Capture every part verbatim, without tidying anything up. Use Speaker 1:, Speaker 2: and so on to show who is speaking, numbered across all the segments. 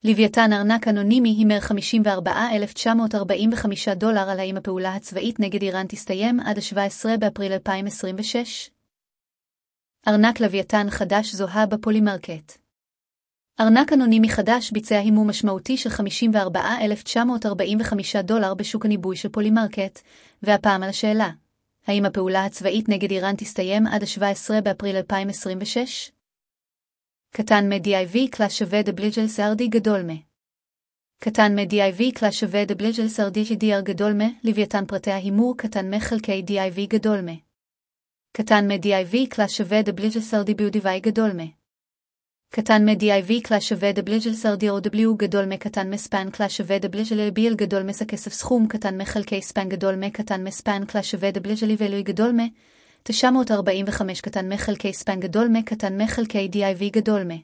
Speaker 1: לוויתן ארנק אנונימי הימר חמישים וארבעה אלף תשע מאות ארבעים וחמישה דולר על האם הפעולה הצבאית נגד איראן תסתיים עד ה-שבעה עשר באפריל אלפיים עשרים ושש. ארנק לוויתן חדש זוהה בפולימרקט. ארנק אנונימי חדש ביצע הימור משמעותי של חמישים וארבעה אלף תשע מאות ארבעים וחמישה דולר בשוק הניבוי של פולימרקט, והפעם על השאלה, האם הפעולה הצבאית נגד איראן תסתיים עד ה-שבעה עשר באפריל אלפיים עשרים ושש? קטן מ-די איי וי קלאס שווה דבליג'ל סרדי גדול מ. קטן מ-די איי וי קלאס שווה דבליג'ל סרדי ג'י-די-אר גדול מ, לוויתן פרטי ההימור קטן מ חלקי די איי וי גדול מ. קטן מ-די איי וי קלאס שווה דבליג'ל סרדי ביודיווי גדול מ. קטן מ-די איי וי קלאס שווה דבליג'ל סרדי או דבליו גדול מ קטן מספן קלאס שווה דבליג'ל אל-ביל גדול מס הכסף סכום קטן מ חלקי ספן גדול מ קטן מספן קלאס שווה דבליג'ל איבלוי גדול מ תשע מאות ארבעים וחמש קטן מ חלקי ספן גדול מ קטן מ חלקי די איי וי גדול מ.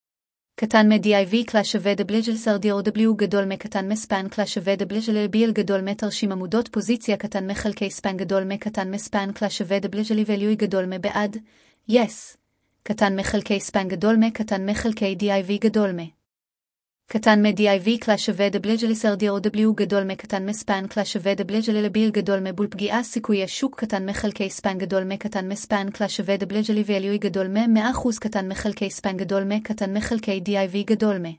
Speaker 1: קטן מ-די איי וי קלאס שווה דבליג'ל סרדי או דבליו גדול מ קטן מספן קלאס שווה דבליג'ל אל-ביל גדול מ תרשים עמודות פוזיציה קטן מ חלקי ספן גדול מ קטן מספן קלאס שווה דבליג'ל איבלוי גדול מ בעד yes קטן מ חלקי ספן גדול מ קטן מ חלקי די איי וי גדול מ. קטן מ-די איי וי קלאס שווה דבליג'ל סרדי או דבליו גדול מ קטן מספן קלאס שווה דבליג'ל אל-ביל גדול מ בול פגיעה סיכוי השוק קטן מ חלקי ספן גדול מ קטן מספן קלאס שווה דבליג'ל איבלוי גדול מ מאה אחוז קטן מ חלקי ספן גדול מ קטן מ חלקי די איי וי גדול מ.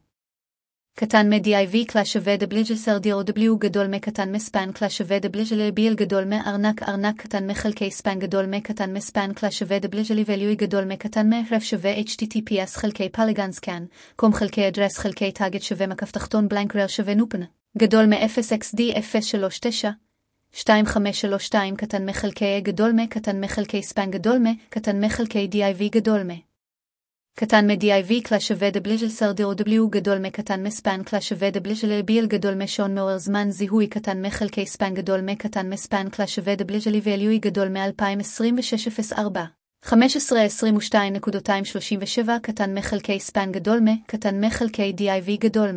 Speaker 1: קטן מ-די איי וי קלאס שווה דבליג'ל סרדי או דבליו גדול מ קטן מספן קלאס שווה דבליג'ל אל-ביל גדול מ ארנק ארנק קטן מ חלקי ספן גדול מ קטן מספן קלאס שווה דבליג'ל איבלוי גדול מ קטן מ רף שווה אייץ' טי טי פי אס חלקי פלגן סקן קום חלקי אדרס חלקי טאגט שווה מקף תחתון בלנק רר שווה נופן גדול מ אפס אקס די אפס שלוש תשע שתיים חמש שלוש שתיים קטן מ חלקי גדול מ קטן מ חלקי ספן גדול מ קטן מ חלקי די איי וי גדול מ. קטן מ-די איי וי קלאס שווה דבליג'ל סרדי או דבליו גדול מ קטן מספן קלאס שווה דבליג'ל אל-ביל גדול מ שעון מעורר זמן זיהוי קטן מ חלקי ספן גדול מ קטן מספן קלאס שווה דבליג'ל איבלוי גדול מ אלפיים עשרים ושש אפס ארבע חמש עשרה עשרים ושתיים שלושים ושבע קטן מ חלקי ספן גדול מ קטן מ חלקי די איי וי גדול מ.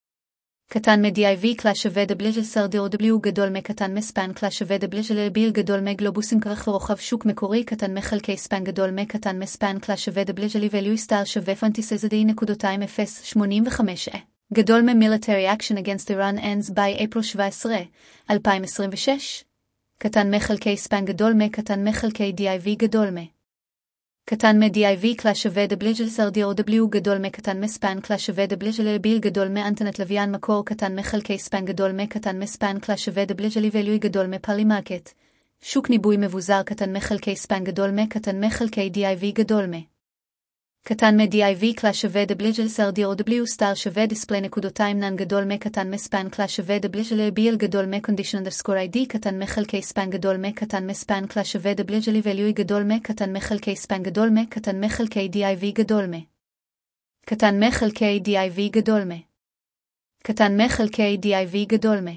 Speaker 1: קטן מ-די איי וי קלאס שווה דבליג'ל סרדי או דבליו גדול מ קטן מספן קלאס שווה דבליג'ל אל-ביל גדול מ גלובוסים כרך ורוחב שוק מקורי קטן מ חלקי ספן גדול מ קטן מספן קלאס שווה דבליג'ל איבלוי סטאר שווה פנטיסזדי נקודתיים אפס שמונים וחמש גדול מ military action against Iran ends by April שבע עשרה אלפיים עשרים ושש קטן מ חלקי ספן גדול מ קטן מ חלקי די איי וי גדול מ. קטן מ-די איי וי קלאס שווה דבליג'ל סרדי או דבליו גדול מ קטן מספן קלאס שווה דבליג'ל אל-ביל גדול מ אנטנת לוויין מקור קטן מ חלקי ספן גדול מ קטן מספן קלאס שווה דבליג'ל איבלוי גדול מ פולימרקט שוק ניבוי מבוזר קטן מ חלקי ספן גדול מ קטן מ חלקי די איי וי גדול מ. קטן מ-די איי וי קלאס שווה דבליג'ל סרדי או דבליו סטאר שווה דיספלי נקודתיים נן גדול מ קטן מספן קלאס שווה דבליג'ל אל-ביל גדול מ condition underscore איי די קטן מ חלקי ספן גדול מ קטן מספן קלאס שווה דבליג'ל איבלוי גדול מ קטן מ חלקי ספן גדול מ קטן מ חלקי די איי וי גדול מ. קטן מ חלקי די איי וי גדול מ. קטן מ חלקי די איי וי גדול מ.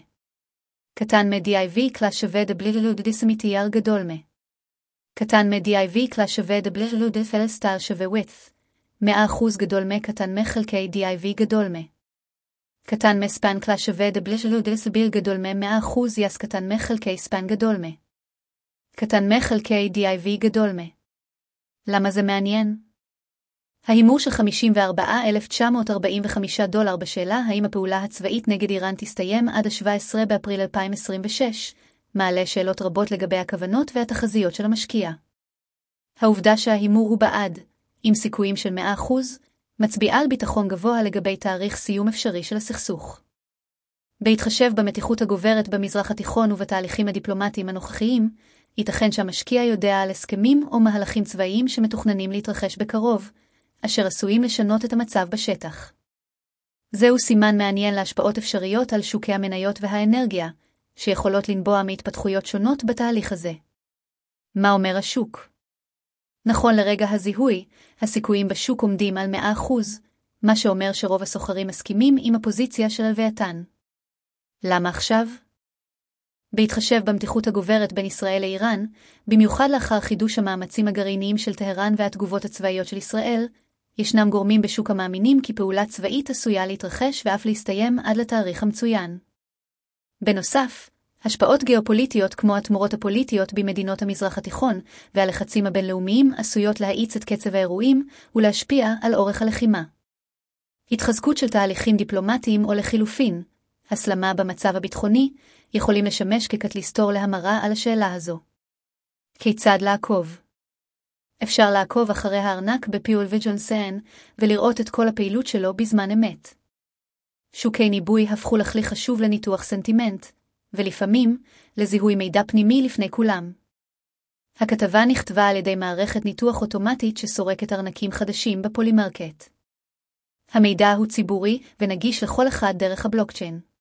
Speaker 1: קטן מ-די איי וי קלאס שווה דבליג'ל דיסמיטייר גדול מ. קטן מ-די איי וי קלאס שווה דבליג'ל דיפל סטאר שווה width מאה אחוז גדול מ קטן מ חלקי די איי וי גדול מ. קטן מ ספן קלאס שווה דבליג'ל דיסביל גדול מ מאה אחוז יס קטן מ חלקי ספן גדול מ. קטן מ חלקי די איי וי גדול מ. למה זה מעניין? ההימור של חמישים וארבעה אלף תשע מאות ארבעים וחמישה דולר בשאלה האם הפעולה הצבאית נגד איראן תסתיים עד ה-שבעה עשר באפריל אלפיים עשרים ושש מעלה שאלות רבות לגבי הכוונות והתחזיות של המשקיע. העובדה שההימור הוא בעד עם סיכויים של מאה אחוז, מצביעה על ביטחון גבוה לגבי תאריך סיום אפשרי של הסכסוך. בהתחשב במתיחות הגוברת במזרח התיכון ובתהליכים הדיפלומטיים הנוכחיים, ייתכן שהמשקיע יודע על הסכמים או מהלכים צבאיים שמתוכננים להתרחש בקרוב, אשר עשויים לשנות את המצב בשטח. זהו סימן מעניין להשפעות אפשריות על שוקי המניות והאנרגיה, שיכולות לנבוע מהתפתחויות שונות בתהליך הזה. מה אומר השוק? נכון לרגע הזיהוי, הסיכויים בשוק עומדים על מאה אחוז, מה שאומר שרוב הסוחרים מסכימים עם הפוזיציה של לוויתן. למה עכשיו? בהתחשב במתיחות הגוברת בין ישראל לאיראן, במיוחד לאחר חידוש המאמצים הגרעיניים של טהרן והתגובות הצבאיות של ישראל, ישנם גורמים בשוק המאמינים כי פעולה צבאית עשויה להתרחש ואף להסתיים עד לתאריך המצוין. בנוסף, השפעות גיאופוליטיות כמו התמורות הפוליטיות במדינות המזרח התיכון והלחצים הבינלאומיים עשויות להאיץ את קצב האירועים ולהשפיע על אורך הלחימה. התחזקות של תהליכים דיפלומטיים או לחילופין, הסלמה במצב הביטחוני, יכולים לשמש כקטליסטור להמרה על השאלה הזו. כיצד לעקוב? אפשר לעקוב אחרי הארנק בפיול וג'ונסן ולראות את כל הפעילות שלו בזמן אמת. שוקי ניבוי הפכו לכלי חשוב לניתוח סנטימנט, ולפעמים לזיהוי מידע פנימי לפני כולם. הכתבה נכתבה על ידי מערכת ניתוח אוטומטית שסורקת ארנקים חדשים בפולימרקט. המידע הוא ציבורי ונגיש לכל אחד דרך הבלוקצ'יין.